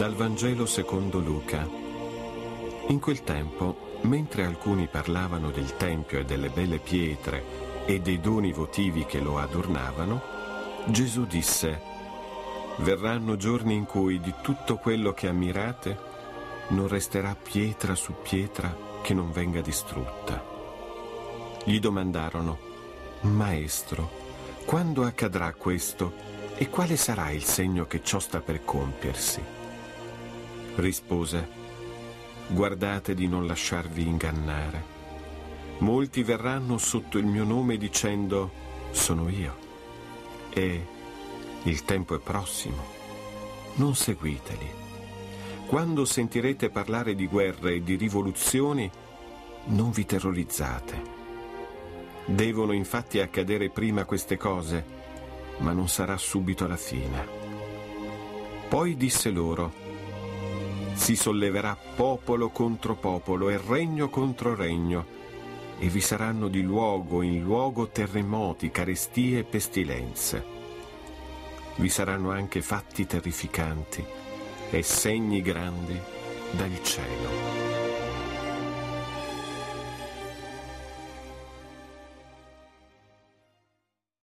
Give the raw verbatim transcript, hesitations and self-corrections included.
Dal Vangelo secondo Luca. In quel tempo, mentre alcuni parlavano del Tempio e delle belle pietre e dei doni votivi che lo adornavano, Gesù disse: «Verranno giorni in cui di tutto quello che ammirate non resterà pietra su pietra che non venga distrutta». Gli domandarono: «Maestro, quando accadrà questo e quale sarà il segno che ciò sta per compiersi?» Rispose: «Guardate di non lasciarvi ingannare. Molti verranno sotto il mio nome dicendo: sono io. E il tempo è prossimo. Non seguiteli. Quando sentirete parlare di guerre e di rivoluzioni, non vi terrorizzate. Devono infatti accadere prima queste cose, ma non sarà subito la fine». Poi disse loro: «Si solleverà popolo contro popolo e regno contro regno, e vi saranno di luogo in luogo terremoti, carestie e pestilenze. Vi saranno anche fatti terrificanti e segni grandi dal cielo».